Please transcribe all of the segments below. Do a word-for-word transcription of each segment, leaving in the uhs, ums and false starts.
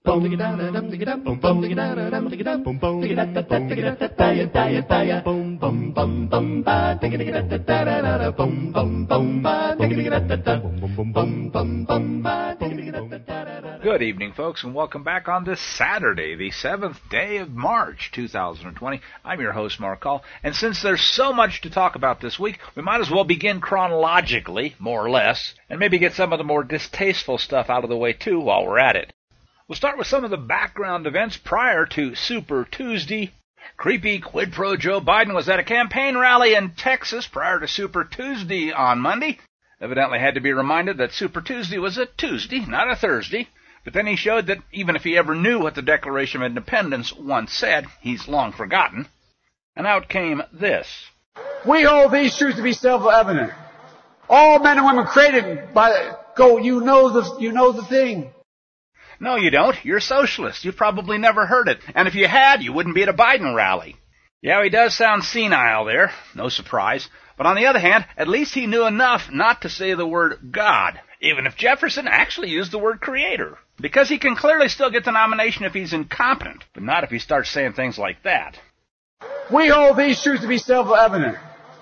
Good evening, folks, and welcome back on this Saturday, the seventh day of March, two thousand twenty. I'm your host, Mark Call, and since there's so much to talk about this week, we might as well begin chronologically, more or less, and maybe get some of the more distasteful stuff out of the way, too, while we're at it. We'll start with some of the background events prior to Super Tuesday. Creepy quid pro Joe Biden was at a campaign rally in Texas prior to Super Tuesday on Monday. Evidently had to be reminded that Super Tuesday was a Tuesday, not a Thursday. But then he showed that even if he ever knew what the Declaration of Independence once said, he's long forgotten. And out came this. We hold these truths to be self-evident. All men and women created by, go, you know the, you know the thing. No, you don't. You're socialist. You've probably never heard it. And if you had, you wouldn't be at a Biden rally. Yeah, he does sound senile there. No surprise. But on the other hand, at least he knew enough not to say the word God, even if Jefferson actually used the word creator. Because he can clearly still get the nomination if he's incompetent, but not if he starts saying things like that. We hold these truths to be self-evident.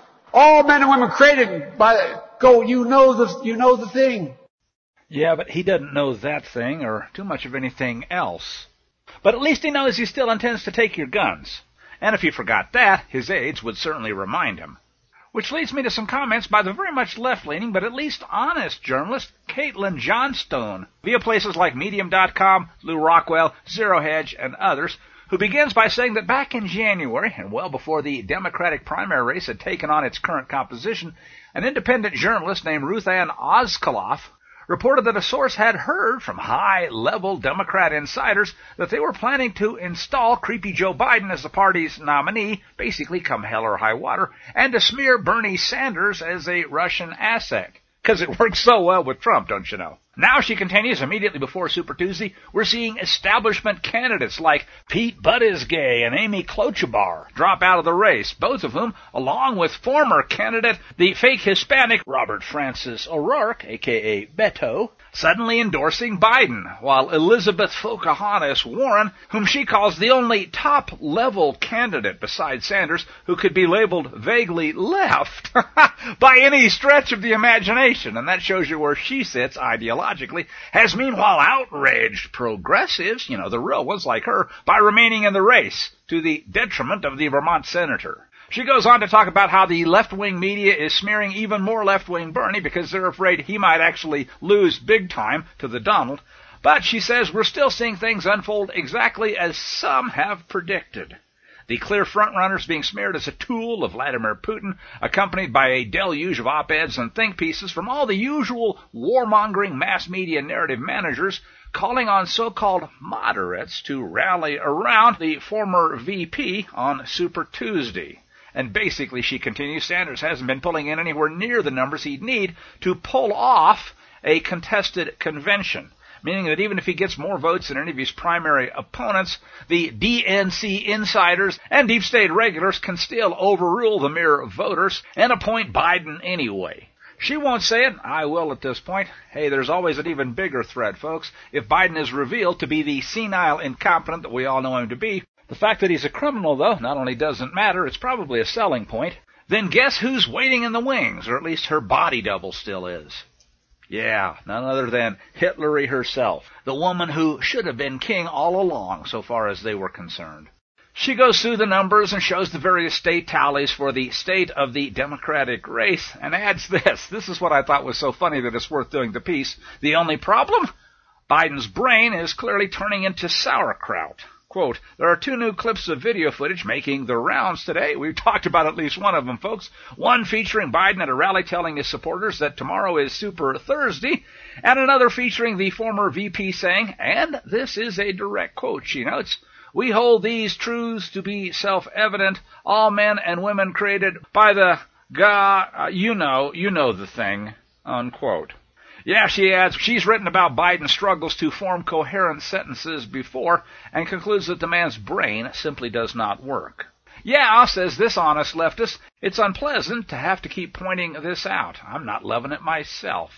All men and women created by, go, you know the, you know the thing. Yeah, but he doesn't know that thing or too much of anything else. But at least he knows he still intends to take your guns. And if he forgot that, his aides would certainly remind him. Which leads me to some comments by the very much left-leaning, but at least honest journalist, Caitlin Johnstone, via places like Medium dot com, Lou Rockwell, Zero Hedge, and others, who begins by saying that back in January, and well before the Democratic primary race had taken on its current composition, an independent journalist named Ruth Ann Oskaloff reported that a source had heard from high-level Democrat insiders that they were planning to install Creepy Joe Biden as the party's nominee, basically come hell or high water, and to smear Bernie Sanders as a Russian asset. Because it works so well with Trump, don't you know? Now, she continues, immediately before Super Tuesday, we're seeing establishment candidates like Pete Buttigieg and Amy Klobuchar drop out of the race, both of whom, along with former candidate, the fake Hispanic Robert Francis O'Rourke, a k a. Beto, suddenly endorsing Biden, while Elizabeth Pocahontas Warren, whom she calls the only top-level candidate besides Sanders who could be labeled vaguely left by any stretch of the imagination, and that shows you where she sits ideologically, has meanwhile outraged progressives, you know, the real ones like her, by remaining in the race, to the detriment of the Vermont senator. She goes on to talk about how the left-wing media is smearing even more left-wing Bernie because they're afraid he might actually lose big time to the Donald. But she says we're still seeing things unfold exactly as some have predicted. The clear frontrunners being smeared as a tool of Vladimir Putin, accompanied by a deluge of op-eds and think pieces from all the usual warmongering mass media narrative managers calling on so-called moderates to rally around the former V P on Super Tuesday. And basically, she continues, Sanders hasn't been pulling in anywhere near the numbers he'd need to pull off a contested convention, meaning that even if he gets more votes than any of his primary opponents, the D N C insiders and deep state regulars can still overrule the mere voters and appoint Biden anyway. She won't say it. I will at this point. Hey, there's always an even bigger threat, folks. If Biden is revealed to be the senile incompetent that we all know him to be, the fact that he's a criminal, though, not only doesn't matter, it's probably a selling point. Then guess who's waiting in the wings, or at least her body double still is. Yeah, none other than Hitlery herself, the woman who should have been king all along, so far as they were concerned. She goes through the numbers and shows the various state tallies for the state of the Democratic race, and adds this. This is what I thought was so funny that it's worth doing the piece. The only problem? Biden's brain is clearly turning into sauerkraut. Quote, there are two new clips of video footage making the rounds today. We've talked about at least one of them, folks. One featuring Biden at a rally telling his supporters that tomorrow is Super Thursday, and another featuring the former V P saying, and this is a direct quote, she notes, we hold these truths to be self-evident, all men and women created by the God, uh, you know, you know the thing, unquote. Yeah, she adds, she's written about Biden's struggles to form coherent sentences before and concludes that the man's brain simply does not work. Yeah, says this honest leftist, it's unpleasant to have to keep pointing this out. I'm not loving it myself.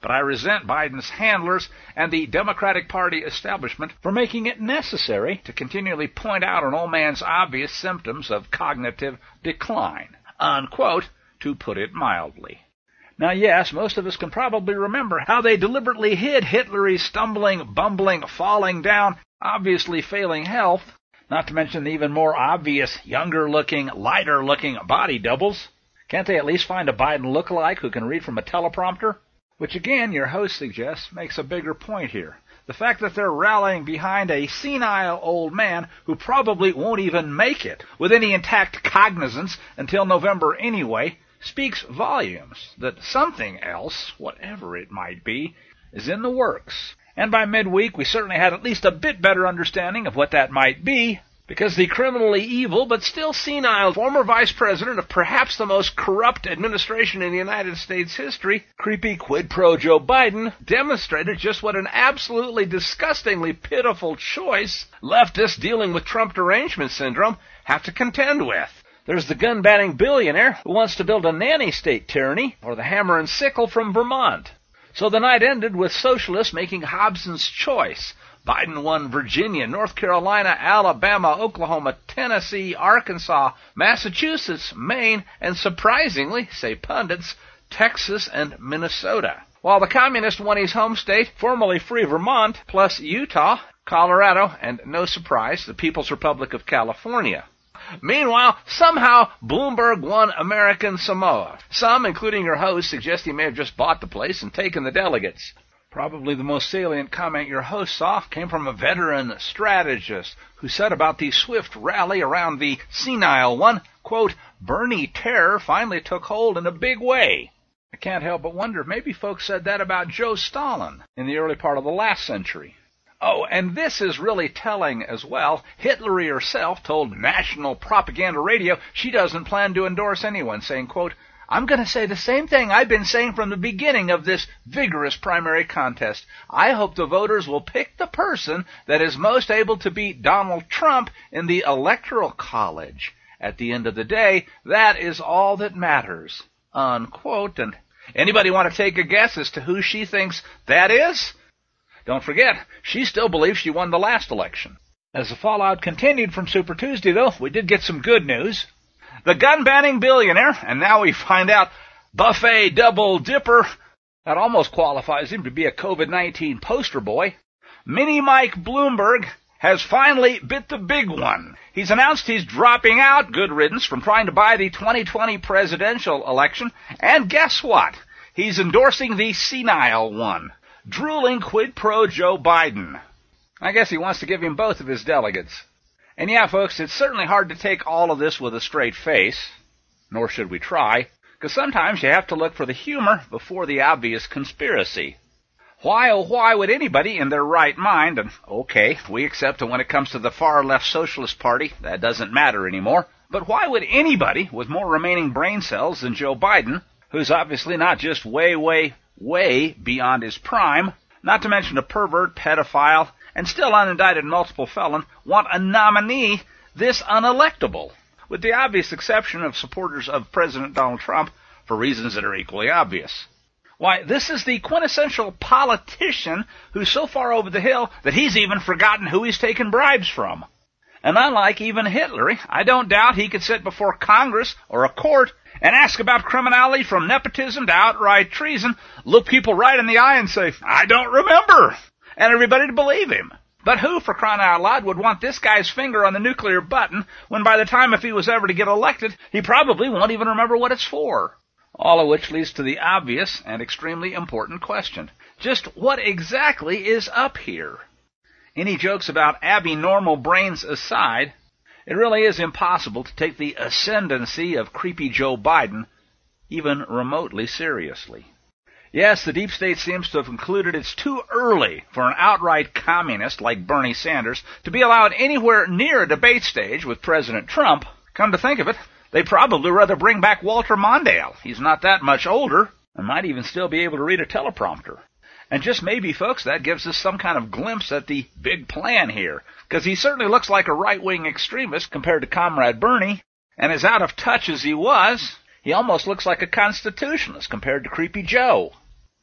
but I resent Biden's handlers and the Democratic Party establishment for making it necessary to continually point out an old man's obvious symptoms of cognitive decline, unquote, to put it mildly. Now, yes, most of us can probably remember how they deliberately hid Hitler's stumbling, bumbling, falling down, obviously failing health, not to mention the even more obvious, younger-looking, lighter-looking body doubles. Can't they at least find a Biden lookalike who can read from a teleprompter? Which, again, your host suggests makes a bigger point here. The fact that they're rallying behind a senile old man who probably won't even make it with any intact cognizance until November anyway speaks volumes that something else, whatever it might be, is in the works. And by midweek, we certainly had at least a bit better understanding of what that might be, because the criminally evil but still senile former vice president of perhaps the most corrupt administration in United States history, creepy quid pro Joe Biden, demonstrated just what an absolutely disgustingly pitiful choice leftists dealing with Trump derangement syndrome have to contend with. There's the gun-banning billionaire who wants to build a nanny state tyranny, or the hammer and sickle from Vermont. So the night ended with socialists making Hobson's choice. Biden won Virginia, North Carolina, Alabama, Oklahoma, Tennessee, Arkansas, Massachusetts, Maine, and surprisingly, say pundits, Texas and Minnesota. While the communist won his home state, formerly free Vermont, plus Utah, Colorado, and no surprise, the People's Republic of California. Meanwhile, somehow, Bloomberg won American Samoa. Some, including your host, suggest he may have just bought the place and taken the delegates. Probably the most salient comment your host saw came from a veteran strategist who said about the swift rally around the senile one, quote, Bernie terror finally took hold in a big way. I can't help but wonder if maybe folks said that about Joe Stalin in the early part of the last century. Oh, and this is really telling as well. Hitler herself told National Propaganda Radio she doesn't plan to endorse anyone, saying, quote, I'm going to say the same thing I've been saying from the beginning of this vigorous primary contest. I hope the voters will pick the person that is most able to beat Donald Trump in the Electoral College. At the end of the day, that is all that matters, unquote. And anybody want to take a guess as to who she thinks that is? Don't forget, she still believes she won the last election. As the fallout continued from Super Tuesday, though, we did get some good news. The gun-banning billionaire, and now we find out buffet double dipper, that almost qualifies him to be a COVID nineteen poster boy, Mini Mike Bloomberg has finally bit the big one. He's announced he's dropping out, good riddance, from trying to buy the twenty twenty presidential election, and guess what? He's endorsing the senile one. Drooling quid pro Joe Biden. I guess he wants to give him both of his delegates. And yeah, folks, it's certainly hard to take all of this with a straight face, nor should we try, because sometimes you have to look for the humor before the obvious conspiracy. Why, oh why would anybody in their right mind, and okay, we accept that when it comes to the far-left Socialist Party, that doesn't matter anymore, but why would anybody with more remaining brain cells than Joe Biden, who's obviously not just way, way, way beyond his prime, not to mention a pervert, pedophile, and still unindicted multiple felon, want a nominee this unelectable, with the obvious exception of supporters of President Donald Trump for reasons that are equally obvious. Why, this is the quintessential politician who's so far over the hill that he's even forgotten who he's taken bribes from. And unlike even Hitler, I don't doubt he could sit before Congress or a court and ask about criminality from nepotism to outright treason, look people right in the eye and say, I don't remember, and everybody to believe him. But who, for crying out loud, would want this guy's finger on the nuclear button when by the time if he was ever to get elected, he probably won't even remember what it's for? All of which leads to the obvious and extremely important question. Just what exactly is up here? Any jokes about abnormal brains aside, it really is impossible to take the ascendancy of creepy Joe Biden even remotely seriously. Yes, the deep state seems to have concluded it's too early for an outright communist like Bernie Sanders to be allowed anywhere near a debate stage with President Trump. Come to think of it, they'd probably rather bring back Walter Mondale. He's not that much older and might even still be able to read a teleprompter. And just maybe, folks, that gives us some kind of glimpse at the big plan here, because he certainly looks like a right-wing extremist compared to Comrade Bernie, and as out of touch as he was, he almost looks like a constitutionalist compared to Creepy Joe.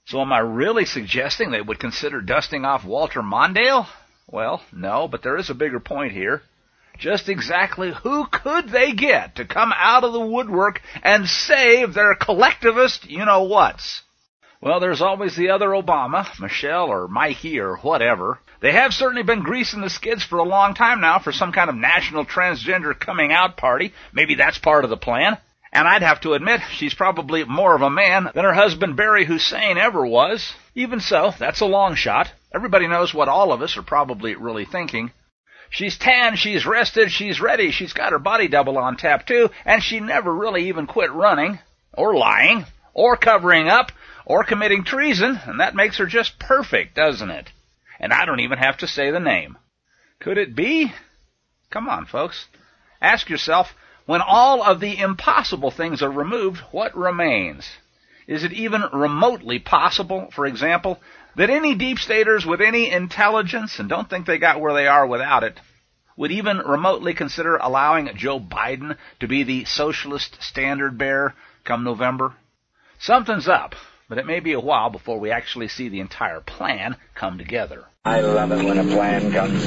So am I really suggesting they would consider dusting off Walter Mondale? Well, no, but there is a bigger point here. Just exactly who could they get to come out of the woodwork and save their collectivist you-know-whats? Well, there's always the other Obama, Michelle or Mikey or whatever. They have certainly been greasing the skids for a long time now for some kind of national transgender coming out party. Maybe that's part of the plan. And I'd have to admit, she's probably more of a man than her husband Barry Hussein ever was. Even so, that's a long shot. Everybody knows what all of us are probably really thinking. She's tan, she's rested, she's ready, she's got her body double on tap too, and she never really even quit running, or lying, or covering up, or committing treason, and that makes her just perfect, doesn't it? And I don't even have to say the name. Could it be? Come on, folks. Ask yourself, when all of the impossible things are removed, what remains? Is it even remotely possible, for example, that any deep staters with any intelligence, and don't think they got where they are without it, would even remotely consider allowing Joe Biden to be the socialist standard bearer come November? Something's up, but it may be a while before we actually see the entire plan come together. I love it when a plan comes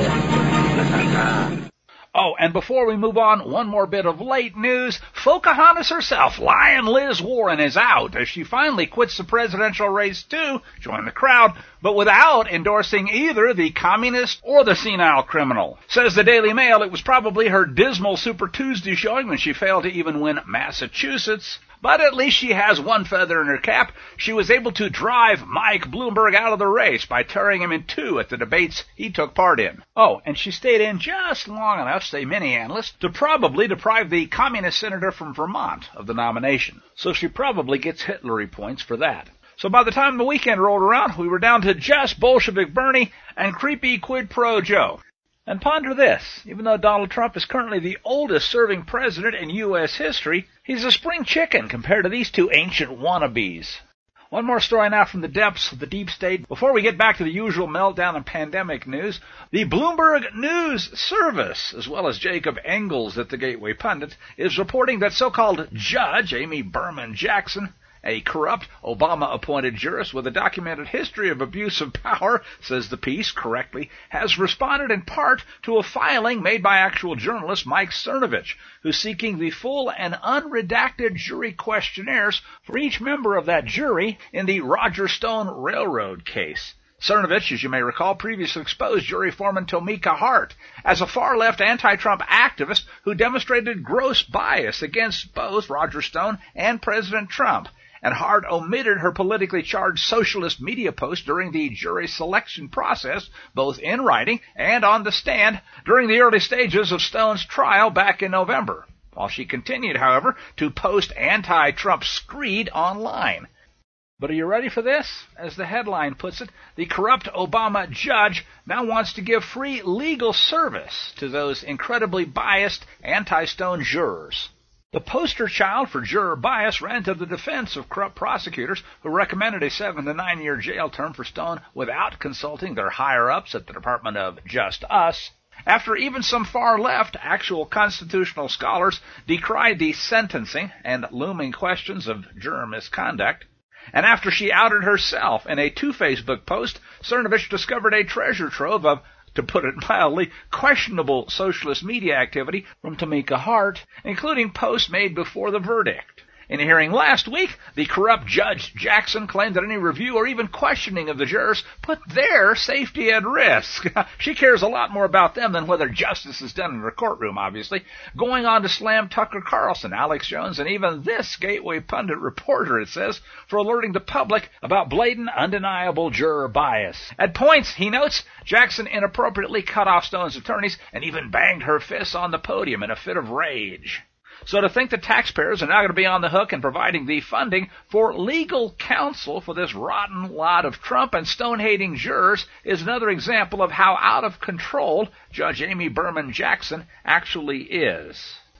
together. Oh, and before we move on, one more bit of late news. Pocahontas herself, Lion Liz Warren, is out as she finally quits the presidential race to join the crowd, but without endorsing either the communist or the senile criminal. Says the Daily Mail it was probably her dismal Super Tuesday showing when she failed to even win Massachusetts. But at least she has one feather in her cap. She was able to drive Mike Bloomberg out of the race by tearing him in two at the debates he took part in. Oh, and she stayed in just long enough, say many analysts, to probably deprive the communist senator from Vermont of the nomination. So she probably gets Hitlery points for that. So by the time the weekend rolled around, we were down to just Bolshevik Bernie and creepy Quid Pro Joe. And ponder this, even though Donald Trump is currently the oldest serving president in U S history, he's a spring chicken compared to these two ancient wannabes. One more story now from the depths of the deep state. Before we get back to the usual meltdown and pandemic news, the Bloomberg News Service, as well as Jacob Engels at the Gateway Pundit, is reporting that so-called Judge Amy Berman Jackson, a corrupt Obama-appointed jurist with a documented history of abuse of power, says the piece correctly, has responded in part to a filing made by actual journalist Mike Cernovich, who's seeking the full and unredacted jury questionnaires for each member of that jury in the Roger Stone Railroad case. Cernovich, as you may recall, previously exposed jury foreman Tomika Hart as a far-left anti-Trump activist who demonstrated gross bias against both Roger Stone and President Trump. And Hart omitted her politically charged socialist media post during the jury selection process, both in writing and on the stand, during the early stages of Stone's trial back in November, while she continued, however, to post anti-Trump screed online. But are you ready for this? As the headline puts it, the corrupt Obama judge now wants to give free legal service to those incredibly biased anti-Stone jurors. The poster child for juror bias ran to the defense of corrupt prosecutors who recommended a seven to nine year jail term for Stone without consulting their higher-ups at the Department of Just Us, after even some far-left actual constitutional scholars decried the sentencing and looming questions of juror misconduct. And after she outed herself in a two Facebook post, Cernovich discovered a treasure trove of, to put it mildly, questionable socialist media activity from Tomika Hart, including posts made before the verdict. In a hearing last week, the corrupt Judge Jackson claimed that any review or even questioning of the jurors put their safety at risk. She cares a lot more about them than whether justice is done in her courtroom, obviously, going on to slam Tucker Carlson, Alex Jones, and even this Gateway Pundit reporter, it says, for alerting the public about blatant, undeniable juror bias. At points, he notes, Jackson inappropriately cut off Stone's attorneys and even banged her fists on the podium in a fit of rage. So to think the taxpayers are now going to be on the hook in providing the funding for legal counsel for this rotten lot of Trump and Stone-hating jurors is another example of how out of control Judge Amy Berman Jackson actually is.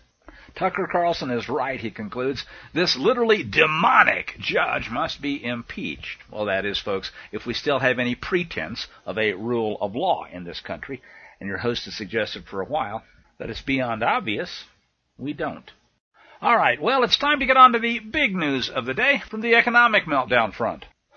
Tucker Carlson is right, he concludes. This literally demonic judge must be impeached. Well, that is, folks, if we still have any pretense of a rule of law in this country. And your host has suggested for a while that it's beyond obvious we don't. All right, well, it's time to get on to the big news of the day from the economic meltdown front.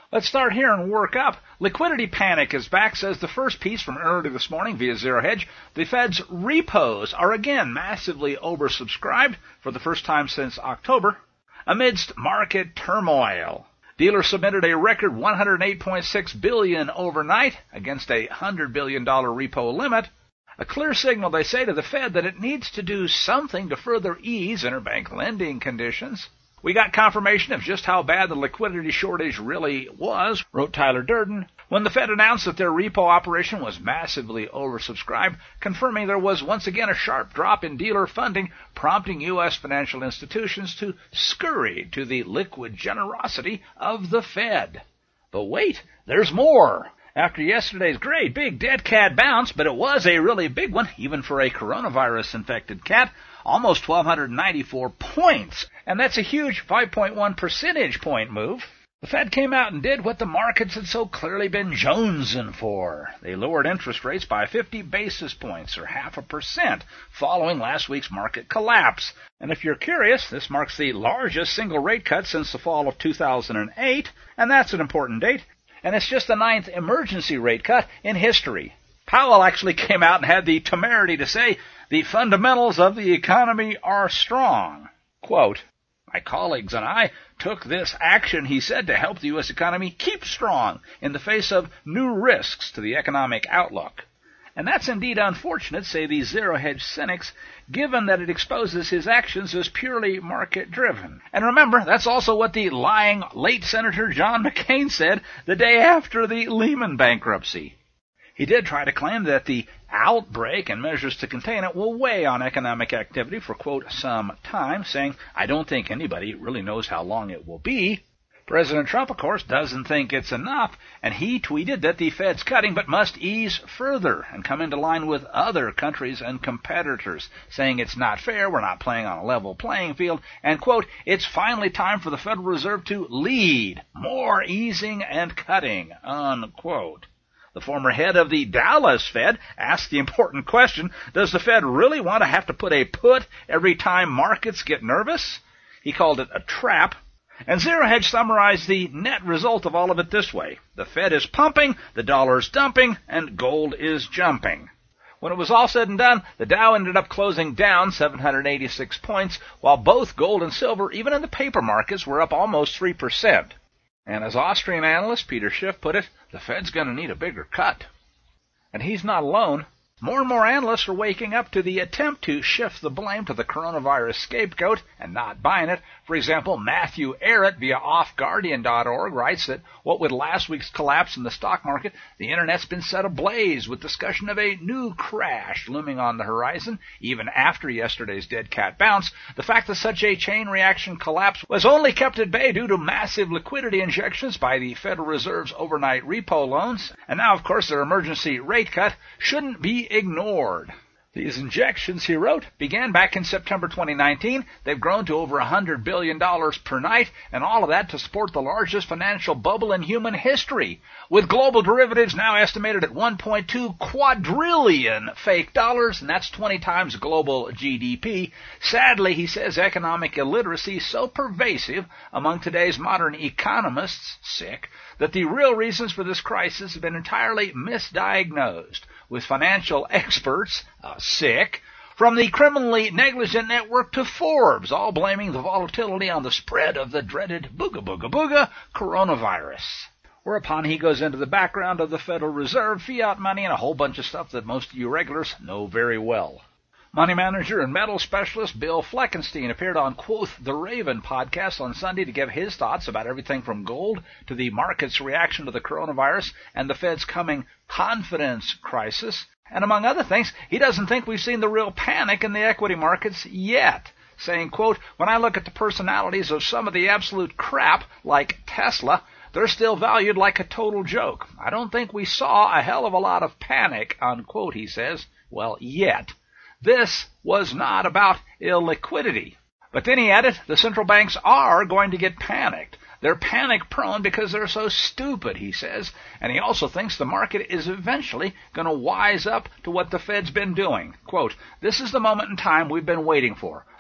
Let's start here and work up. Liquidity panic is back, says the first piece from early this morning via Zero Hedge. The Fed's repos are again massively oversubscribed for the first time since October, amidst market turmoil. Dealers submitted a record one hundred eight point six billion dollars overnight against a one hundred billion dollars repo limit. A clear signal, they say, to the Fed that it needs to do something to further ease interbank lending conditions. We got confirmation of just how bad the liquidity shortage really was, wrote Tyler Durden, when the Fed announced that their repo operation was massively oversubscribed, confirming there was once again a sharp drop in dealer funding, prompting U S financial institutions to scurry to the liquid generosity of the Fed. But wait, there's more. After yesterday's great big dead cat bounce, but it was a really big one, even for a coronavirus-infected cat, almost twelve ninety-four points. And that's a huge five point one percentage point move. The Fed came out and did what the markets had so clearly been jonesing for. They lowered interest rates by fifty basis points, or half a percent, following last week's market collapse. And if you're curious, this marks the largest single rate cut since the fall of two thousand eight, and that's an important date. And it's just the ninth emergency rate cut in history. Powell actually came out and had the temerity to say, the fundamentals of the economy are strong. Quote, my colleagues and I took this action, he said, to help the U S economy keep strong in the face of new risks to the economic outlook. And that's indeed unfortunate, say the zero-hedge cynics, given that it exposes his actions as purely market-driven. And remember, that's also what the lying late Senator John McCain said the day after the Lehman bankruptcy. He did try to claim that the outbreak and measures to contain it will weigh on economic activity for, quote, some time, saying, I don't think anybody really knows how long it will be. President Trump, of course, doesn't think it's enough, and he tweeted that the Fed's cutting but must ease further and come into line with other countries and competitors, saying it's not fair, we're not playing on a level playing field, and, quote, it's finally time for the Federal Reserve to lead, more easing and cutting, unquote. The former head of the Dallas Fed asked the important question, does the Fed really want to have to put a put every time markets get nervous? He called it a trap. And Zero Hedge summarized the net result of all of it this way. The Fed is pumping, the dollar's dumping, and gold is jumping. When it was all said and done, the Dow ended up closing down seven hundred eighty-six points, while both gold and silver, even in the paper markets, were up almost three percent. And as Austrian analyst Peter Schiff put it, the Fed's going to need a bigger cut. And he's not alone. More and more analysts are waking up to the attempt to shift the blame to the coronavirus scapegoat and not buying it. For example, Matthew Arrett via off guardian dot org writes that what with last week's collapse in the stock market, the Internet's been set ablaze with discussion of a new crash looming on the horizon. Even after yesterday's dead cat bounce, the fact that such a chain reaction collapse was only kept at bay due to massive liquidity injections by the Federal Reserve's overnight repo loans, and now, of course, their emergency rate cut, shouldn't be ignored. These injections, he wrote, began back in September twenty nineteen. They've grown to over one hundred billion dollars per night, and all of that to support the largest financial bubble in human history, with global derivatives now estimated at one point two quadrillion fake dollars, and that's twenty times global G D P. Sadly, he says, economic illiteracy is so pervasive among today's modern economists, sick, that the real reasons for this crisis have been entirely misdiagnosed, with financial experts, uh, sick, from the criminally negligent network to Forbes, all blaming the volatility on the spread of the dreaded booga booga booga coronavirus. Whereupon he goes into the background of the Federal Reserve, fiat money, and a whole bunch of stuff that most of you regulars know very well. Money manager and metal specialist Bill Fleckenstein appeared on Quoth the Raven podcast on Sunday to give his thoughts about everything from gold to the market's reaction to the coronavirus and the Fed's coming confidence crisis. And among other things, he doesn't think we've seen the real panic in the equity markets yet, saying, quote, when I look at the personalities of some of the absolute crap, like Tesla, they're still valued like a total joke. I don't think we saw a hell of a lot of panic, unquote, he says. Well, yet. This was not about illiquidity. But then he added, the central banks are going to get panicked. They're panic-prone because they're so stupid, he says. And he also thinks the market is eventually going to wise up to what the Fed's been doing. Quote, this is the moment in time we've been waiting for.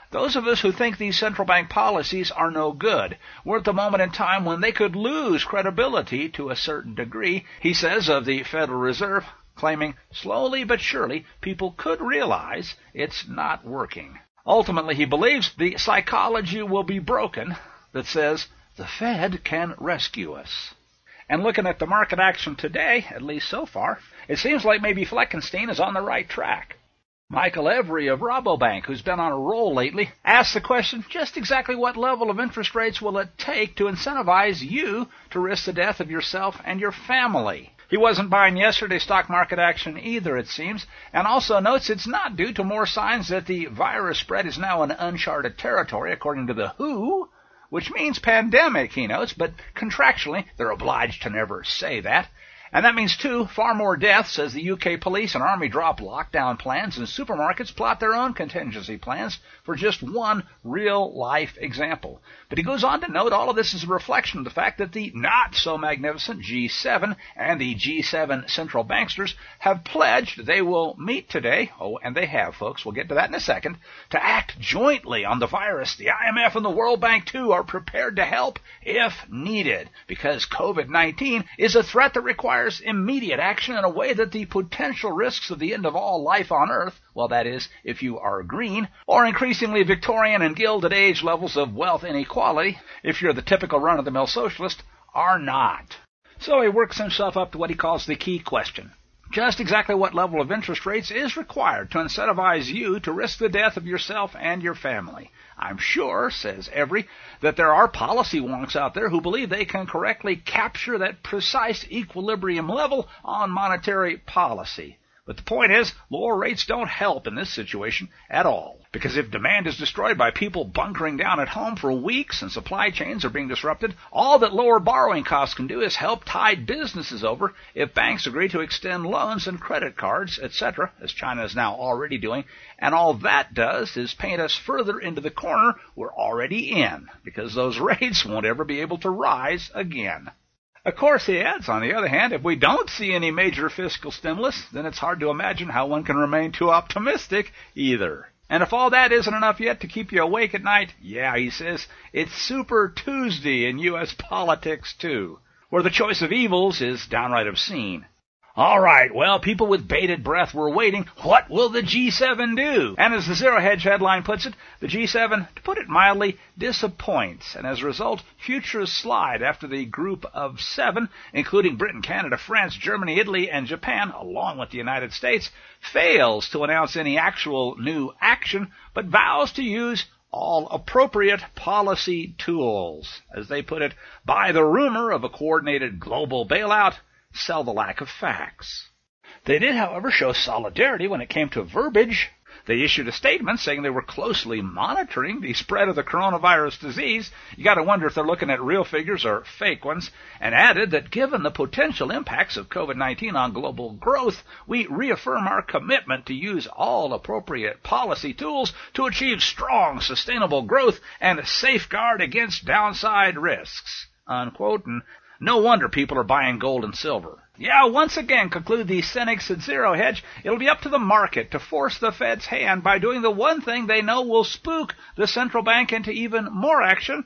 Those of us who think these central bank policies are no good, we're at the moment in time when they could lose credibility to a certain degree, he says of the Federal Reserve, claiming slowly but surely people could realize it's not working. Ultimately, he believes the psychology will be broken that says the Fed can rescue us. And looking at the market action today, at least so far, it seems like maybe Fleckenstein is on the right track. Michael Every of Rabobank, who's been on a roll lately, asked the question, just exactly what level of interest rates will it take to incentivize you to risk the death of yourself and your family? He wasn't buying yesterday's stock market action either, it seems, and also notes it's not due to more signs that the virus spread is now in uncharted territory, according to the W H O, which means pandemic, he notes, but contractually they're obliged to never say that. And that means, too, far more deaths as the U K police and army drop lockdown plans and supermarkets plot their own contingency plans for just one real-life example. But he goes on to note all of this is a reflection of the fact that the not-so-magnificent G seven and the G seven central banksters have pledged they will meet today, oh, and they have, folks, we'll get to that in a second, to act jointly on the virus. The I M F and the World Bank, too, are prepared to help if needed, because COVID nineteen is a threat that requires immediate action in a way that the potential risks of the end of all life on Earth, well, that is, if you are green, or increasingly Victorian and Gilded Age levels of wealth inequality, if you're the typical run-of-the-mill socialist, are not. So he works himself up to what he calls the key question. Just exactly what level of interest rates is required to incentivize you to risk the death of yourself and your family? I'm sure, says Every, that there are policy wonks out there who believe they can correctly capture that precise equilibrium level on monetary policy. But the point is, lower rates don't help in this situation at all. Because if demand is destroyed by people bunkering down at home for weeks and supply chains are being disrupted, all that lower borrowing costs can do is help tide businesses over if banks agree to extend loans and credit cards, et cetera, as China is now already doing. And all that does is paint us further into the corner we're already in, because those rates won't ever be able to rise again. Of course, he adds, on the other hand, if we don't see any major fiscal stimulus, then it's hard to imagine how one can remain too optimistic either. And if all that isn't enough yet to keep you awake at night, yeah, he says, it's Super Tuesday in U S politics, too, where the choice of evils is downright obscene. All right, well, people with bated breath were waiting. What will the G seven do? And as the Zero Hedge headline puts it, the G seven, to put it mildly, disappoints. And as a result, futures slide after the group of seven, including Britain, Canada, France, Germany, Italy, and Japan, along with the United States, fails to announce any actual new action, but vows to use all appropriate policy tools. As they put it, buy the rumor of a coordinated global bailout, sell the lack of facts. They did, however, show solidarity when it came to verbiage. They issued a statement saying they were closely monitoring the spread of the coronavirus disease. You got to wonder if they're looking at real figures or fake ones, and added that given the potential impacts of COVID nineteen on global growth, we reaffirm our commitment to use all appropriate policy tools to achieve strong, sustainable growth and safeguard against downside risks. Unquote. And no wonder people are buying gold and silver. Yeah, once again, conclude the cynics at Zero Hedge, it'll be up to the market to force the Fed's hand by doing the one thing they know will spook the central bank into even more action: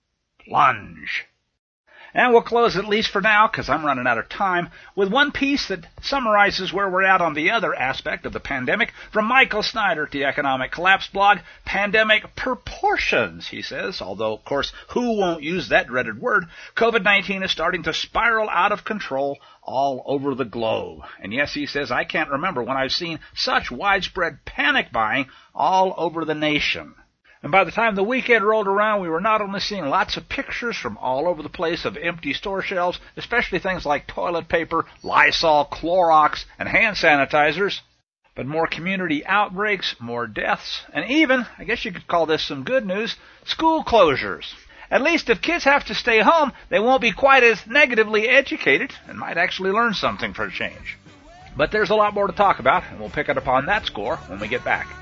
plunge. And we'll close, at least for now, because I'm running out of time, with one piece that summarizes where we're at on the other aspect of the pandemic from Michael Snyder at the Economic Collapse blog. Pandemic proportions, he says, although, of course, who won't use that dreaded word? COVID nineteen is starting to spiral out of control all over the globe. And yes, he says, I can't remember when I've seen such widespread panic buying all over the nation. And by the time the weekend rolled around, we were not only seeing lots of pictures from all over the place of empty store shelves, especially things like toilet paper, Lysol, Clorox, and hand sanitizers, but more community outbreaks, more deaths, and even, I guess you could call this some good news, school closures. At least if kids have to stay home, they won't be quite as negatively educated and might actually learn something for a change. But there's a lot more to talk about, and we'll pick it up on that score when we get back.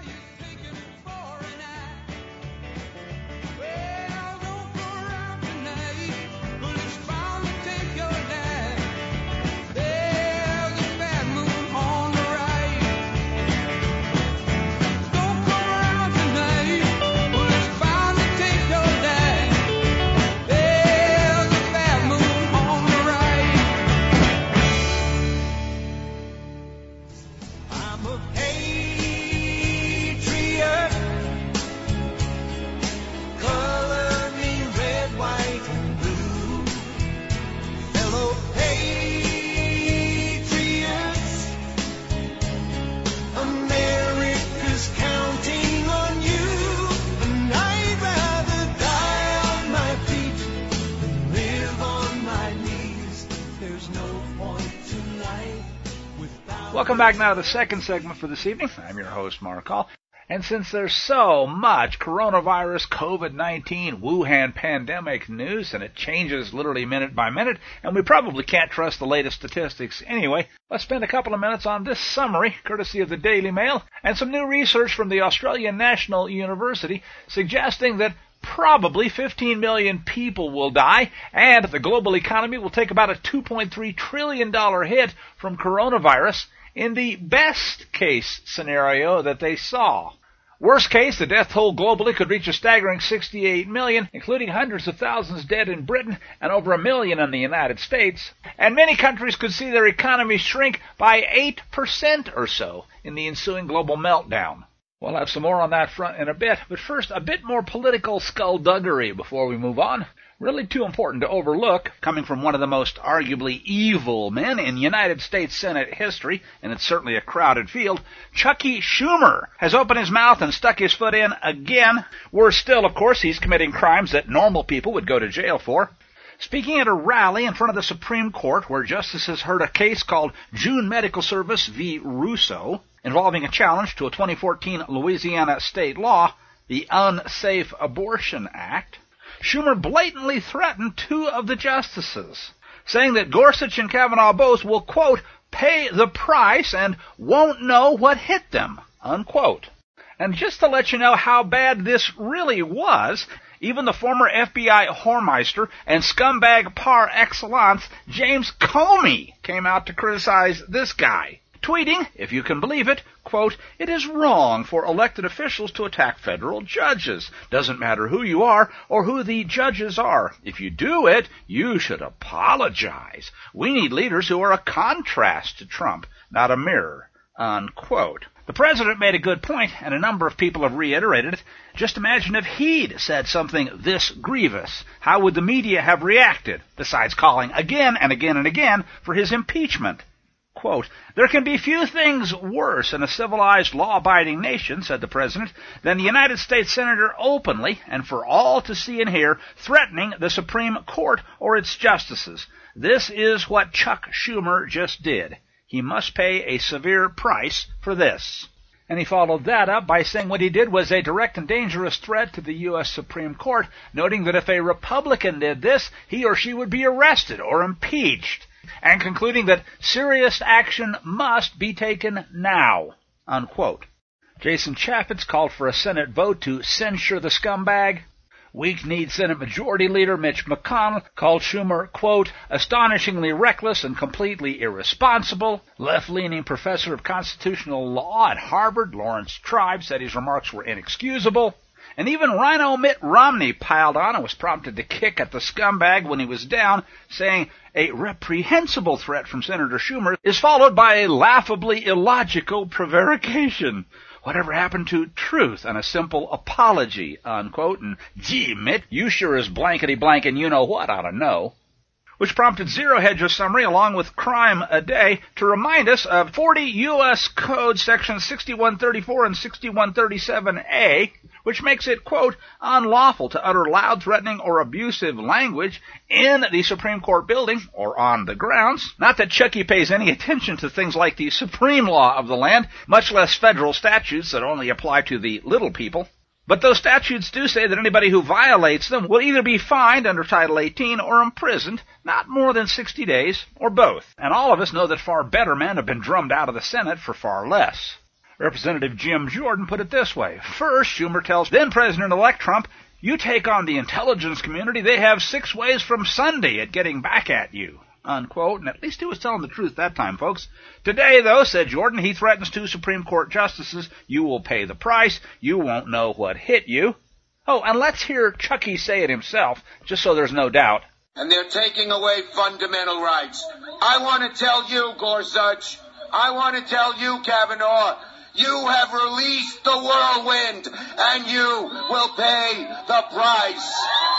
Welcome back now to the second segment for this evening. I'm your host, Mark Hall. And since there's so much coronavirus, COVID nineteen, Wuhan pandemic news, and it changes literally minute by minute, and we probably can't trust the latest statistics anyway, let's spend a couple of minutes on this summary, courtesy of the Daily Mail, and some new research from the Australian National University suggesting that probably fifteen million people will die, and the global economy will take about a two point three trillion dollars hit from coronavirus in the best case scenario that they saw. Worst case, the death toll globally could reach a staggering sixty-eight million, including hundreds of thousands dead in Britain and over a million in the United States. And many countries could see their economies shrink by eight percent or so in the ensuing global meltdown. We'll have some more on that front in a bit, but first, a bit more political skullduggery before we move on. Really too important to overlook, coming from one of the most arguably evil men in United States Senate history, and it's certainly a crowded field. Chucky Schumer has opened his mouth and stuck his foot in again. Worse still, of course, he's committing crimes that normal people would go to jail for. Speaking at a rally in front of the Supreme Court, where justices heard a case called June Medical Service v. Russo, involving a challenge to a twenty fourteen Louisiana state law, the Unsafe Abortion Act, Schumer blatantly threatened two of the justices, saying that Gorsuch and Kavanaugh both will, quote, pay the price and won't know what hit them, unquote. And just to let you know how bad this really was, even the former F B I whoremeister and scumbag par excellence, James Comey, came out to criticize this guy, tweeting, if you can believe it, quote, it is wrong for elected officials to attack federal judges. Doesn't matter who you are or who the judges are. If you do it, you should apologize. We need leaders who are a contrast to Trump, not a mirror, unquote. The president made a good point, and a number of people have reiterated it. Just imagine if he'd said something this grievous. How would the media have reacted, besides calling again and again and again for his impeachment? Quote, there can be few things worse in a civilized, law-abiding nation, said the president, than the United States Senator openly, and for all to see and hear, threatening the Supreme Court or its justices. This is what Chuck Schumer just did. He must pay a severe price for this. And he followed that up by saying what he did was a direct and dangerous threat to the U S Supreme Court, noting that if a Republican did this, he or she would be arrested or impeached, and concluding that serious action must be taken now, unquote. Jason Chaffetz called for a Senate vote to censure the scumbag. Weak-kneed Senate Majority Leader Mitch McConnell called Schumer, quote, astonishingly reckless and completely irresponsible. Left-leaning professor of constitutional law at Harvard, Lawrence Tribe, said his remarks were inexcusable. And even Rhino Mitt Romney piled on and was prompted to kick at the scumbag when he was down, saying a reprehensible threat from Senator Schumer is followed by a laughably illogical prevarication. Whatever happened to truth and a simple apology, unquote, and gee, Mitt, you sure as blankety-blank and you-know-what ought to know. Which prompted Zero Hedge's summary, along with Crime a Day, to remind us of forty U S Code sections sixty-one thirty-four and sixty-one thirty-seven A, which makes it, quote, unlawful to utter loud, threatening, or abusive language in the Supreme Court building or on the grounds. Not that Chucky pays any attention to things like the supreme law of the land, much less federal statutes that only apply to the little people. But those statutes do say that anybody who violates them will either be fined under Title eighteen or imprisoned not more than sixty days, or both. And all of us know that far better men have been drummed out of the Senate for far less. Representative Jim Jordan put it this way. First, Schumer tells then-President-elect Trump, you take on the intelligence community, they have six ways from Sunday at getting back at you, unquote. And at least he was telling the truth that time, folks. Today, though, said Jordan, he threatens two Supreme Court justices, you will pay the price, you won't know what hit you. Oh, and let's hear Chucky say it himself, just so there's no doubt. And they're taking away fundamental rights. I want to tell you, Gorsuch, I want to tell you, Kavanaugh, you have released the whirlwind, and you will pay the price.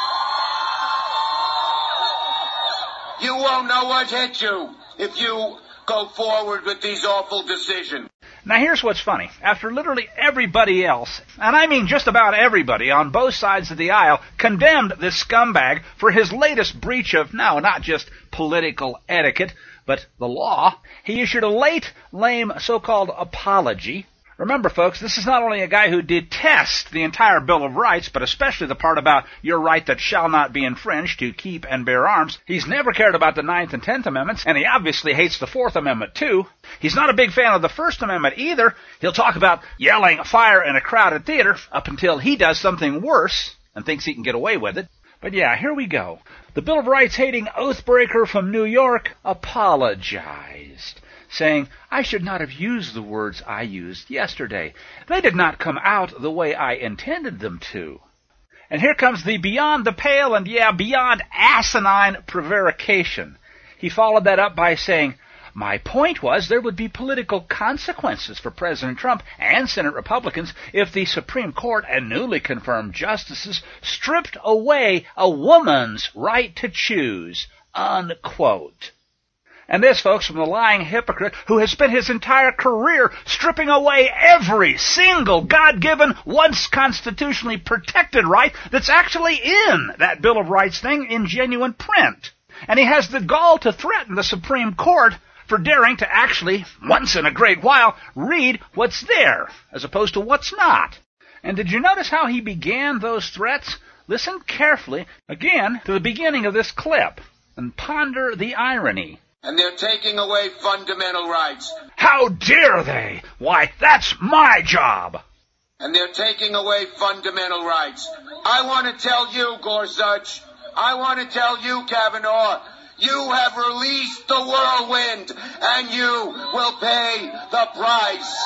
You won't know what hit you if you go forward with these awful decisions. Now here's what's funny. After literally everybody else, and I mean just about everybody on both sides of the aisle, condemned this scumbag for his latest breach of, no, not just political etiquette, But the law, he issued a late, lame, so-called apology. Remember, folks, this is not only a guy who detests the entire Bill of Rights, but especially the part about your right that shall not be infringed to keep and bear arms. He's never cared about the Ninth and Tenth Amendments, and he obviously hates the Fourth Amendment, too. He's not a big fan of the First Amendment, either. He'll talk about yelling fire in a crowded theater up until he does something worse and thinks he can get away with it. But yeah, here we go. The Bill of Rights-hating oathbreaker from New York apologized, saying, "I should not have used the words I used yesterday. They did not come out the way I intended them to." And here comes the beyond the pale and, yeah, beyond asinine prevarication. He followed that up by saying, "My point was there would be political consequences for President Trump and Senate Republicans if the Supreme Court and newly confirmed justices stripped away a woman's right to choose," unquote. And this, folks, from the lying hypocrite who has spent his entire career stripping away every single God-given, once constitutionally protected right that's actually in that Bill of Rights thing in genuine print. And he has the gall to threaten the Supreme Court for daring to actually, once in a great while, read what's there, as opposed to what's not. And did you notice how he began those threats? Listen carefully, again, to the beginning of this clip, and ponder the irony. And they're taking away fundamental rights. How dare they? Why, that's my job. And they're taking away fundamental rights. I want to tell you, Gorsuch, I want to tell you, Kavanaugh, you have released the whirlwind, and you will pay the price.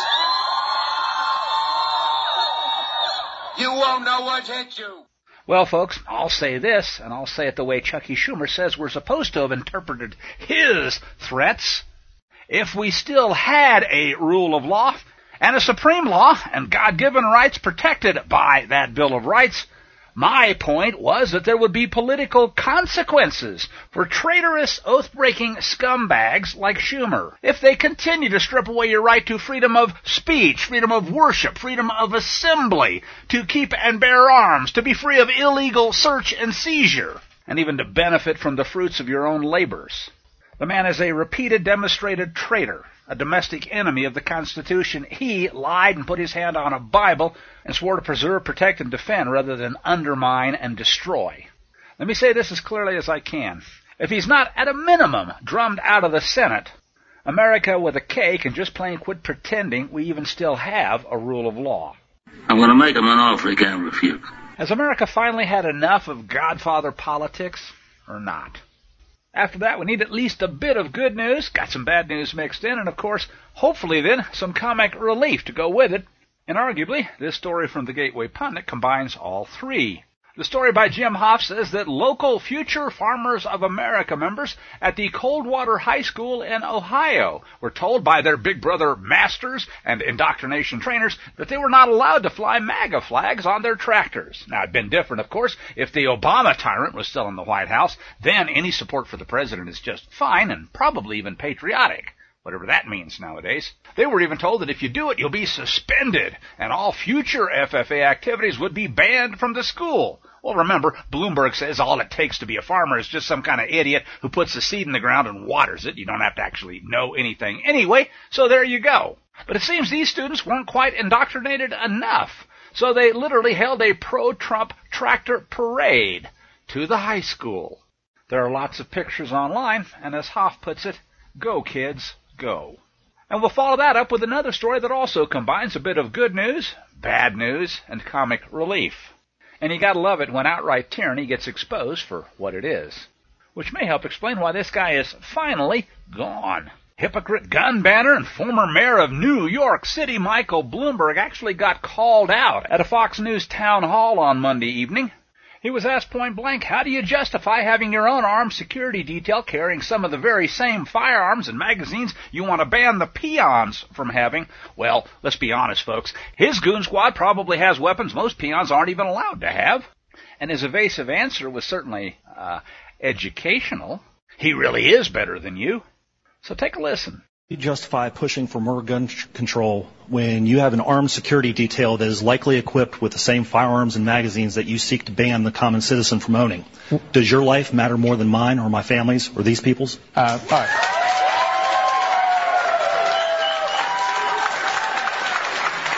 You won't know what hit you. Well, folks, I'll say this, and I'll say it the way Chucky Schumer says we're supposed to have interpreted his threats. If we still had a rule of law, and a supreme law, and God-given rights protected by that Bill of Rights, my point was that there would be political consequences for traitorous, oath-breaking scumbags like Schumer if they continue to strip away your right to freedom of speech, freedom of worship, freedom of assembly, to keep and bear arms, to be free of illegal search and seizure, and even to benefit from the fruits of your own labors. The man is a repeated, demonstrated traitor, a domestic enemy of the Constitution. He lied and put his hand on a Bible and swore to preserve, protect, and defend rather than undermine and destroy. Let me say this as clearly as I can. If he's not, at a minimum, drummed out of the Senate, America with a K can just plain quit pretending we even still have a rule of law. I'm going to make him an offer he can't refuse. Has America finally had enough of Godfather politics, or not? After that, we need at least a bit of good news, got some bad news mixed in, and of course, hopefully then, some comic relief to go with it. And arguably, this story from the Gateway Pundit combines all three. The story by Jim Hoff says that local Future Farmers of America members at the Coldwater High School in Ohio were told by their Big Brother masters and indoctrination trainers that they were not allowed to fly MAGA flags on their tractors. Now, it'd been different, of course, if the Obama tyrant was still in the White House. Then any support for the president is just fine and probably even patriotic, whatever that means nowadays. They were even told that if you do it, you'll be suspended, and all future F F A activities would be banned from the school. Well, remember, Bloomberg says all it takes to be a farmer is just some kind of idiot who puts the seed in the ground and waters it. You don't have to actually know anything anyway, so there you go. But it seems these students weren't quite indoctrinated enough, so they literally held a pro-Trump tractor parade to the high school. There are lots of pictures online, and as Hoff puts it, go kids, go. And we'll follow that up with another story that also combines a bit of good news, bad news, and comic relief. And you gotta love it when outright tyranny gets exposed for what it is. Which may help explain why this guy is finally gone. Hypocrite gun banner and former mayor of New York City, Michael Bloomberg, actually got called out at a Fox News town hall on Monday evening. He was asked point blank, how do you justify having your own armed security detail carrying some of the very same firearms and magazines you want to ban the peons from having? Well, let's be honest, folks. His goon squad probably has weapons most peons aren't even allowed to have. And his evasive answer was certainly uh, educational. He really is better than you. So take a listen. You justify pushing for more gun control when you have an armed security detail that is likely equipped with the same firearms and magazines that you seek to ban the common citizen from owning. Does your life matter more than mine or my family's or these people's? Uh, all right.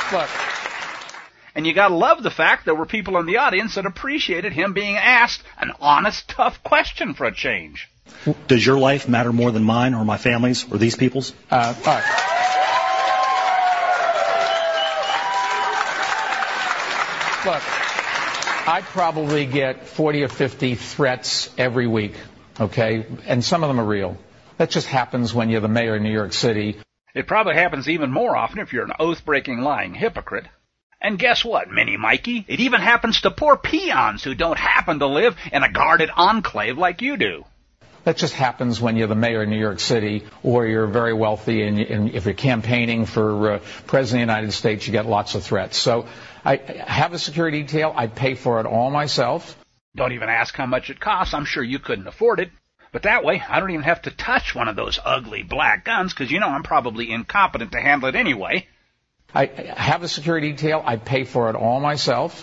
Look. And you gotta love the fact there were people in the audience that appreciated him being asked an honest, tough question for a change. Does your life matter more than mine or my family's or these people's? Uh, all right. Look, I probably get forty or fifty threats every week, okay? And some of them are real. That just happens when you're the mayor of New York City. It probably happens even more often if you're an oath-breaking, lying hypocrite. And guess what, Mini Mikey? It even happens to poor peons who don't happen to live in a guarded enclave like you do. That just happens when you're the mayor of New York City or you're very wealthy, and, and if you're campaigning for uh, President of the United States, you get lots of threats. So I have a security detail. I pay for it all myself. Don't even ask how much it costs. I'm sure you couldn't afford it. But that way, I don't even have to touch one of those ugly black guns because, you know, I'm probably incompetent to handle it anyway. I have a security detail. I pay for it all myself.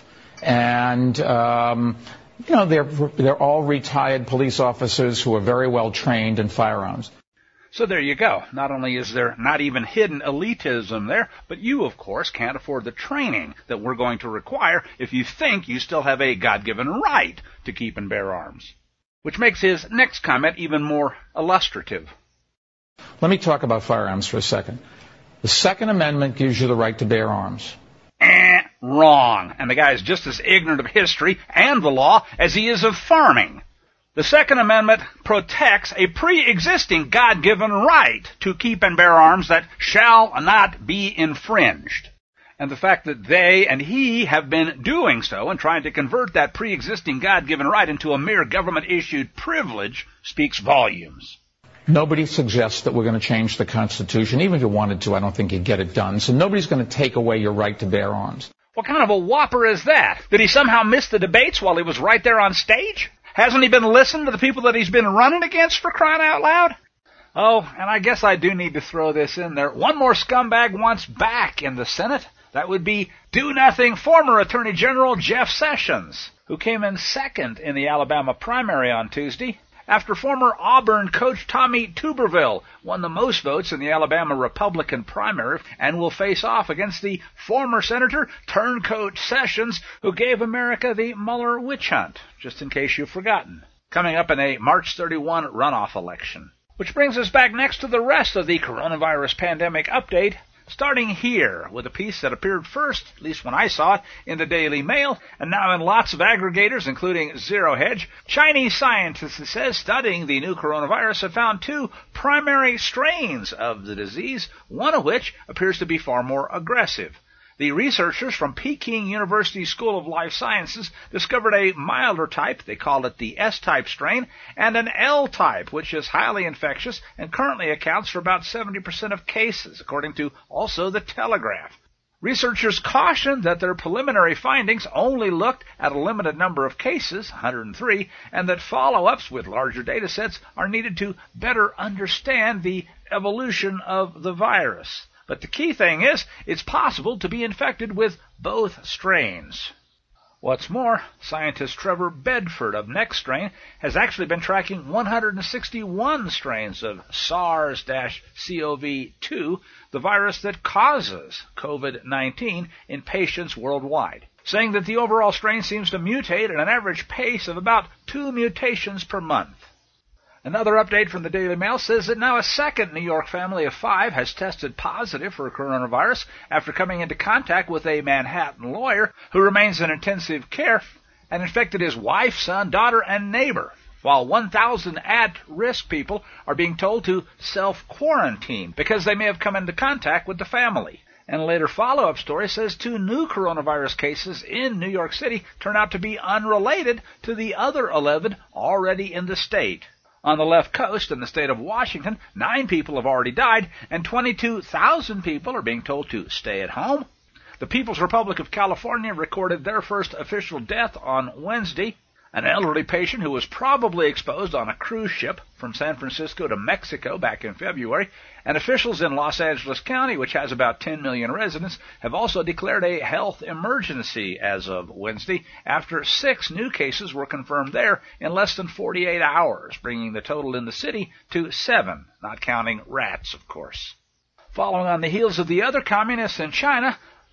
And, um, you know, they're, they're all retired police officers who are very well trained in firearms. So there you go. Not only is there not even hidden elitism there, but you, of course, can't afford the training that we're going to require if you think you still have a God-given right to keep and bear arms. Which makes his next comment even more illustrative. Let me talk about firearms for a second. The Second Amendment gives you the right to bear arms. Eh, wrong. And the guy is just as ignorant of history and the law as he is of farming. The Second Amendment protects a pre-existing God-given right to keep and bear arms that shall not be infringed. And the fact that they and he have been doing so and trying to convert that pre-existing God-given right into a mere government-issued privilege speaks volumes. Nobody suggests that we're going to change the Constitution. Even if you wanted to, I don't think you'd get it done. So nobody's going to take away your right to bear arms. What kind of a whopper is that? Did he somehow miss the debates while he was right there on stage? Hasn't he been listening to the people that he's been running against, for crying out loud? Oh, and I guess I do need to throw this in there. One more scumbag wants back in the Senate. That would be do-nothing former Attorney General Jeff Sessions, who came in second in the Alabama primary on Tuesday, after former Auburn coach Tommy Tuberville won the most votes in the Alabama Republican primary and will face off against the former senator turned coach Sessions, who gave America the Mueller witch hunt, just in case you've forgotten, coming up in a March thirty-first runoff election. Which brings us back next to the rest of the coronavirus pandemic update, starting here with a piece that appeared first, at least when I saw it, in the Daily Mail, and now in lots of aggregators, including Zero Hedge. Chinese scientists, it says, studying the new coronavirus have found two primary strains of the disease, one of which appears to be far more aggressive. The researchers from Peking University School of Life Sciences discovered a milder type, they call it the S-type strain, and an L-type, which is highly infectious and currently accounts for about seventy percent of cases, according to also the Telegraph. Researchers cautioned that their preliminary findings only looked at a limited number of cases, one hundred three, and that follow-ups with larger data sets are needed to better understand the evolution of the virus. But the key thing is, it's possible to be infected with both strains. What's more, scientist Trevor Bedford of NextStrain has actually been tracking one hundred sixty-one strains of SARS-C o V two, the virus that causes COVID nineteen, in patients worldwide, saying that the overall strain seems to mutate at an average pace of about two mutations per month. Another update from the Daily Mail says that now a second New York family of five has tested positive for coronavirus after coming into contact with a Manhattan lawyer who remains in intensive care and infected his wife, son, daughter, and neighbor, while one thousand at-risk people are being told to self-quarantine because they may have come into contact with the family. And a later follow-up story says two new coronavirus cases in New York City turn out to be unrelated to the other eleven already in the state. On the left coast in the state of Washington, nine people have already died, and twenty-two thousand people are being told to stay at home. The People's Republic of California recorded their first official death on Wednesday, an elderly patient who was probably exposed on a cruise ship from San Francisco to Mexico back in February, and officials in Los Angeles County, which has about ten million residents, have also declared a health emergency as of Wednesday after six new cases were confirmed there in less than forty-eight hours, bringing the total in the city to seven, not counting rats, of course. Following on the heels of the other communists in China,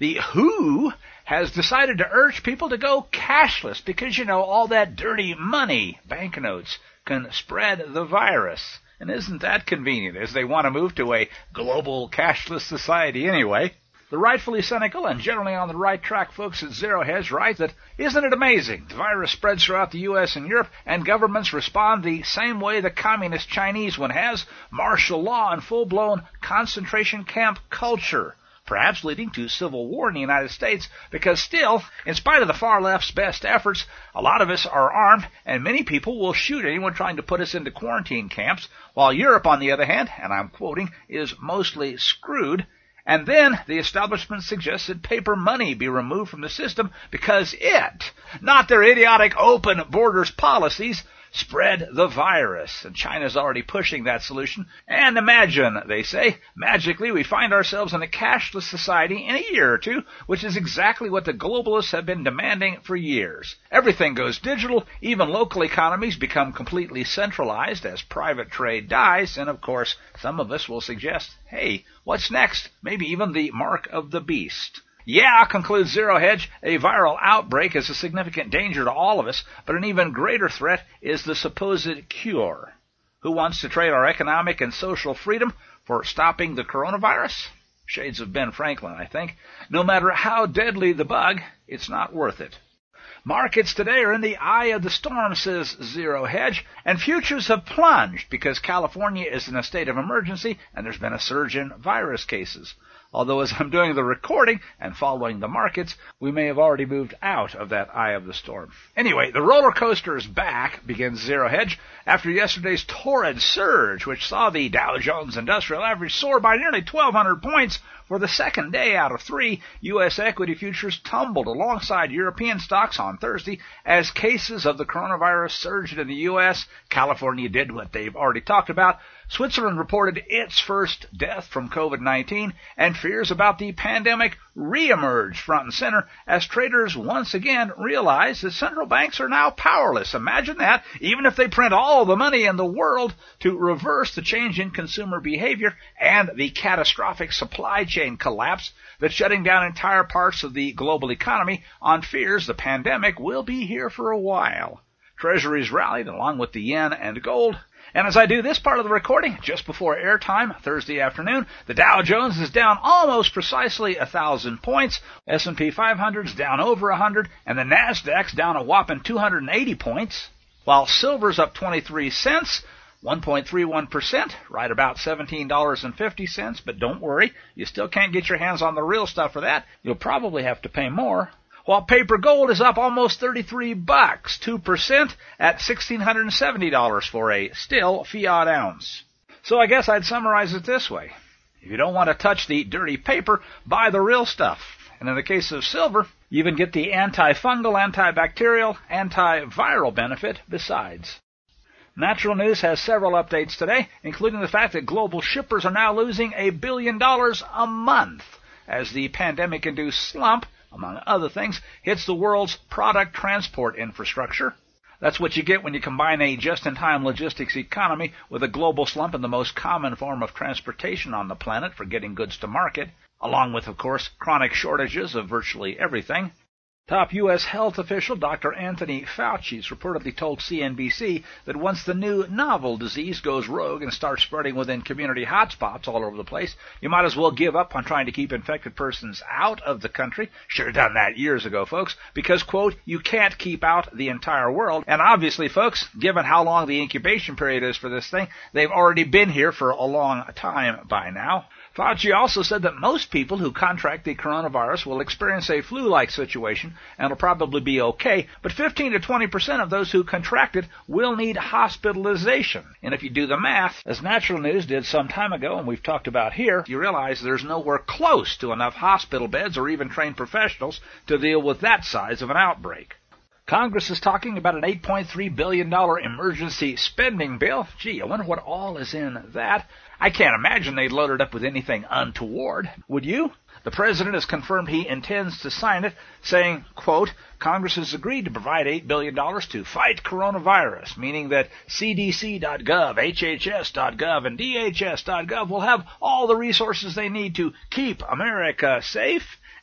The W H O has decided to urge people to go cashless because, you know, all that dirty money, banknotes, can spread the virus. And isn't that convenient as they want to move to a global cashless society anyway? The rightfully cynical and generally on the right track folks at Zero Hedge write that, isn't it amazing? The virus spreads throughout the U S and Europe, and governments respond the same way the communist Chinese one has, martial law and full-blown concentration camp culture, perhaps leading to civil war in the United States, because still, in spite of the far left's best efforts, a lot of us are armed, and many people will shoot anyone trying to put us into quarantine camps, while Europe, on the other hand, and I'm quoting, is mostly screwed. And then the establishment suggested paper money be removed from the system because it, not their idiotic open borders policies, spread the virus. And China's already pushing that solution. And imagine, they say, magically we find ourselves in a cashless society in a year or two, which is exactly what the globalists have been demanding for years. Everything goes digital, even local economies become completely centralized as private trade dies, and of course, some of us will suggest, hey, what's next? Maybe even the mark of the beast. Yeah, concludes Zero Hedge, a viral outbreak is a significant danger to all of us, but an even greater threat is the supposed cure. Who wants to trade our economic and social freedom for stopping the coronavirus? Shades of Ben Franklin, I think. No matter how deadly the bug, it's not worth it. Markets today are in the eye of the storm, says Zero Hedge, and futures have plunged because California is in a state of emergency and there's been a surge in virus cases. Although as I'm doing the recording and following the markets, we may have already moved out of that eye of the storm. Anyway, the roller coaster is back, begins Zero Hedge, after yesterday's torrid surge, which saw the Dow Jones Industrial Average soar by nearly twelve hundred points. For the second day out of three, U S equity futures tumbled alongside European stocks on Thursday as cases of the coronavirus surged in the U S. California did what they've already talked about. Switzerland reported its first death from COVID nineteen, and fears about the pandemic reemerged front and center as traders once again realized that central banks are now powerless. Imagine that, even if they print all the money in the world to reverse the change in consumer behavior and the catastrophic supply chain collapse that's shutting down entire parts of the global economy on fears the pandemic will be here for a while. Treasuries rallied along with the yen and gold. And as I do this part of the recording, just before airtime, Thursday afternoon, the Dow Jones is down almost precisely one thousand points, S and P five hundred is down over one hundred, and the NASDAQ's down a whopping two hundred eighty points, while silver's up twenty-three cents, one point three one percent, right about seventeen dollars and fifty cents, but don't worry, you still can't get your hands on the real stuff for that. You'll probably have to pay more. While paper gold is up almost thirty-three bucks, two percent at one thousand six hundred seventy dollars for a still fiat ounce. So I guess I'd summarize it this way. If you don't want to touch the dirty paper, buy the real stuff. And in the case of silver, you even get the antifungal, antibacterial, antiviral benefit besides. Natural News has several updates today, including the fact that global shippers are now losing a billion dollars a month as the pandemic-induced slump, among other things, hits the world's product transport infrastructure. That's what you get when you combine a just-in-time logistics economy with a global slump in the most common form of transportation on the planet for getting goods to market, along with, of course, chronic shortages of virtually everything. Top U S health official Doctor Anthony Fauci has reportedly told C N B C that once the new novel disease goes rogue and starts spreading within community hotspots all over the place, you might as well give up on trying to keep infected persons out of the country. Should have done that years ago, folks, because, quote, you can't keep out the entire world. And obviously, folks, given how long the incubation period is for this thing, they've already been here for a long time by now. Fauci also said that most people who contract the coronavirus will experience a flu-like situation and will probably be okay, but fifteen to twenty percent of those who contract it will need hospitalization. And if you do the math, as Natural News did some time ago, and we've talked about here, you realize there's nowhere close to enough hospital beds or even trained professionals to deal with that size of an outbreak. Congress is talking about an eight point three billion dollars emergency spending bill. Gee, I wonder what all is in that. I can't imagine they'd load it up with anything untoward. Would you? The president has confirmed he intends to sign it, saying, quote, Congress has agreed to provide eight billion dollars to fight coronavirus, meaning that C D C dot gov, H H S dot gov, and D H S dot gov will have all the resources they need to keep America safe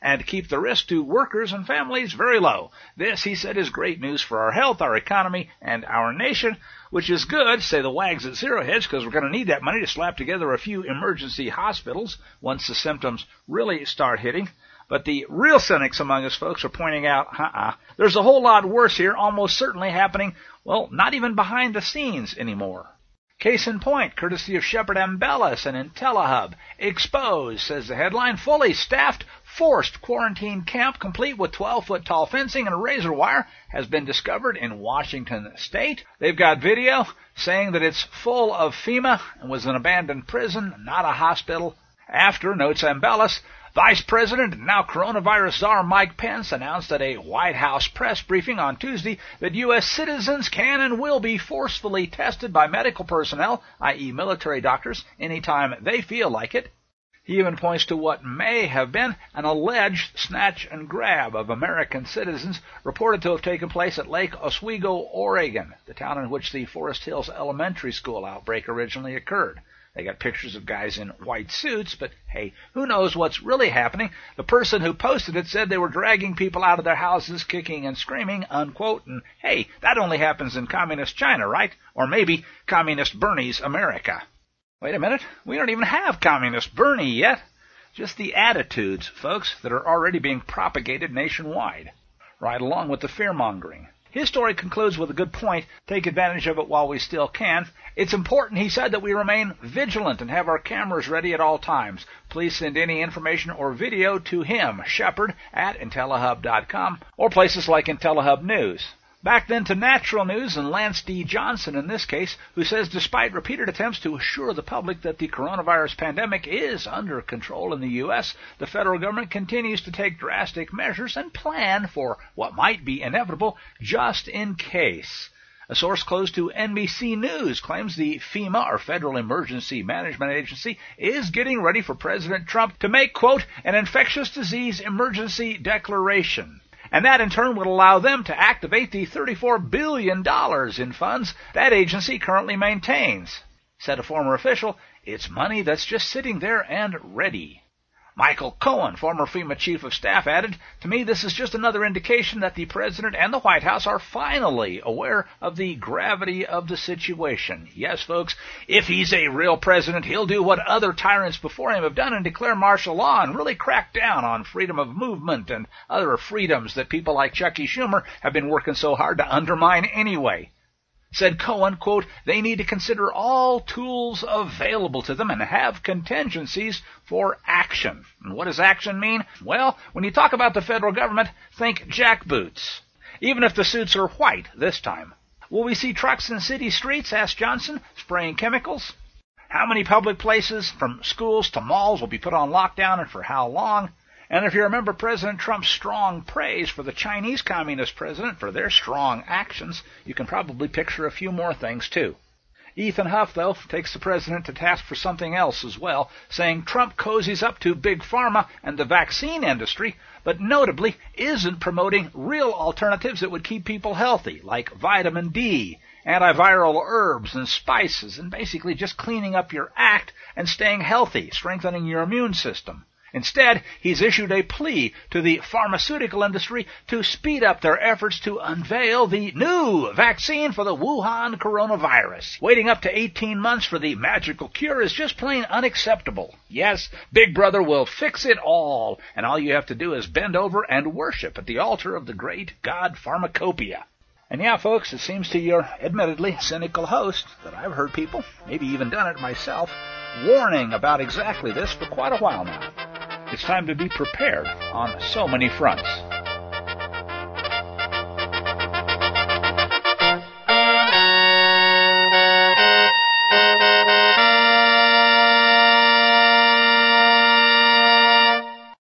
and keep the risk to workers and families very low. This, he said, is great news for our health, our economy, and our nation, which is good, say the wags at Zero Hedge, because we're going to need that money to slap together a few emergency hospitals once the symptoms really start hitting. But the real cynics among us folks are pointing out, uh-uh, there's a whole lot worse here, almost certainly happening, well, not even behind the scenes anymore. Case in point, courtesy of Shepard Ambellas and IntelliHub. Exposed, says the headline, fully staffed, forced quarantine camp complete with twelve-foot tall fencing and razor wire has been discovered in Washington State. They've got video saying that it's full of FEMA and was an abandoned prison, not a hospital. After, notes Ambellas, Vice President and now coronavirus czar Mike Pence announced at a White House press briefing on Tuesday that U S citizens can and will be forcefully tested by medical personnel, that is military doctors, anytime they feel like it. He even points to what may have been an alleged snatch and grab of American citizens reported to have taken place at Lake Oswego, Oregon, the town in which the Forest Hills Elementary School outbreak originally occurred. They got pictures of guys in white suits, but hey, who knows what's really happening? The person who posted it said they were dragging people out of their houses, kicking and screaming, unquote, and hey, that only happens in communist China, right? Or maybe communist Bernie's America. Wait a minute, we don't even have communist Bernie yet. Just the attitudes, folks, that are already being propagated nationwide, right along with the fear-mongering. His story concludes with a good point. Take advantage of it while we still can. It's important, he said, that we remain vigilant and have our cameras ready at all times. Please send any information or video to him, Shepard, at IntelliHub dot com, or places like IntelliHub News. Back then to natural news and Lance D. Johnson in this case, who says despite repeated attempts to assure the public that the coronavirus pandemic is under control in the U S, the federal government continues to take drastic measures and plan for what might be inevitable just in case. A source close to N B C News claims the FEMA, or Federal Emergency Management Agency, is getting ready for President Trump to make, quote, an infectious disease emergency declaration. And that in turn would allow them to activate the thirty-four billion dollars in funds that agency currently maintains. Said a former official, it's money that's just sitting there and ready. Michael Cohen, former FEMA chief of staff, added, to me this is just another indication that the President and the White House are finally aware of the gravity of the situation. Yes, folks, if he's a real president, he'll do what other tyrants before him have done and declare martial law and really crack down on freedom of movement and other freedoms that people like Chucky Schumer have been working so hard to undermine anyway. Said Cohen, quote, they need to consider all tools available to them and have contingencies for action. And what does action mean? Well, when you talk about the federal government, think jackboots. Even if the suits are white this time. Will we see trucks in city streets, asked Johnson, spraying chemicals? How many public places, from schools to malls, will be put on lockdown and for how long? And if you remember President Trump's strong praise for the Chinese Communist president for their strong actions, you can probably picture a few more things, too. Ethan Huff, though, takes the president to task for something else as well, saying Trump cozies up to Big Pharma and the vaccine industry, but notably isn't promoting real alternatives that would keep people healthy, like vitamin D, antiviral herbs and spices, and basically just cleaning up your act and staying healthy, strengthening your immune system. Instead, he's issued a plea to the pharmaceutical industry to speed up their efforts to unveil the new vaccine for the Wuhan coronavirus. Waiting up to eighteen months for the magical cure is just plain unacceptable. Yes, Big Brother will fix it all, and all you have to do is bend over and worship at the altar of the great god Pharmacopoeia. And yeah, folks, it seems to your admittedly cynical host that I've heard people, maybe even done it myself, warning about exactly this for quite a while now. It's time to be prepared on so many fronts.